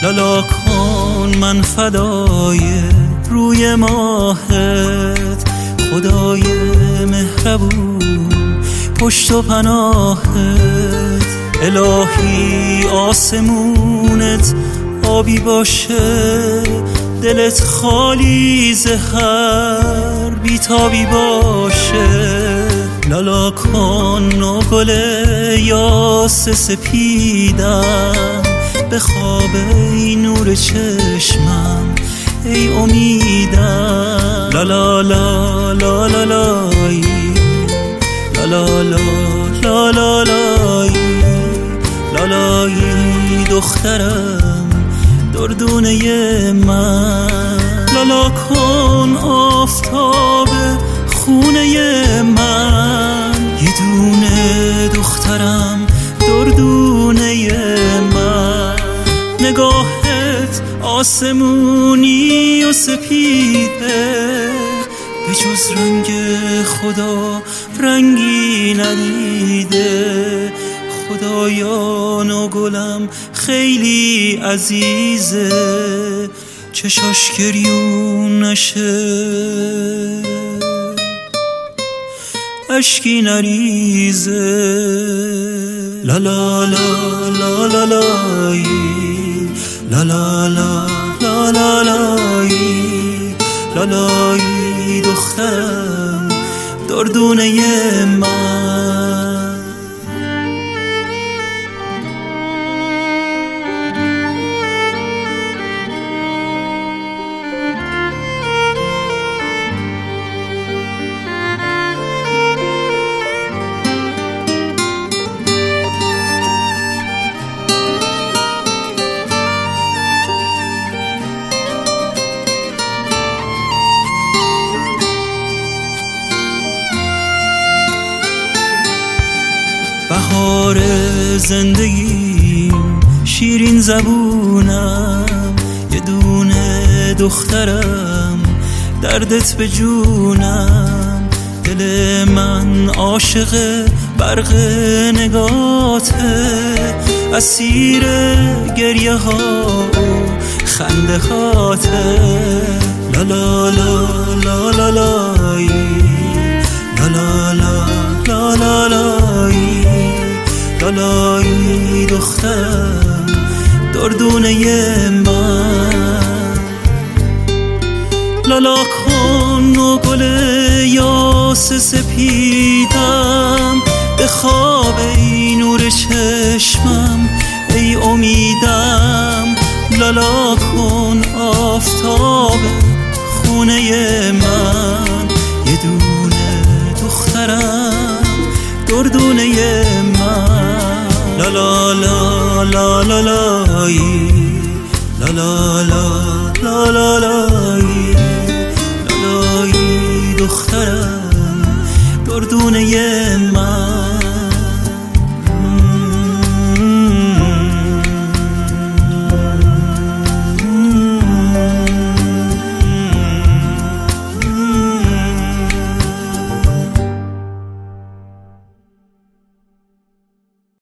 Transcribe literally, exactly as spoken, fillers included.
لالا کن من فدای روی ماهت، خدای مهربون پشت و پناهت. الهی آسمونت آبی باشه، دلت خالی زهر بیتابی باشه. لالا کن و گل یاس سپیدم، به خواب ای نور چشمم ای امیدم. لالا لا لا لا لای لالا لا لا لا لای لالایی دخترم دردونه من. لالا کن آفتاب خونه من، یه دونه دخترم دردونه من. نگاهت آسمونی و سپیده، به جز رنگ خدا رنگی ندیده. خدایان و گلم خیلی عزیزه، چشاش گریون نشه اشکی نریزه. لا لا لا لا لا لای لا لا لا لا لا لای لالایی دخترم دردونه من. بهار زندگیم شیرین زبونم، یه دونه دخترم دردت به جونم. دل من عاشق برق نگاته، اسیر گریه ها و خنده هاته. لا لا لا لا لا لای لا لا لا لا لای لالایی دخترم دردونه من. لالا کن و گل یاس سپیدم، به خواب ای نور چشمم ای امیدم. لالا کن آفتاب خونه من، یه دونه دخترم دردونه من. لا لا لا لا لا لای لا لا لا لا لا لای لالایی دخترم دردونه من.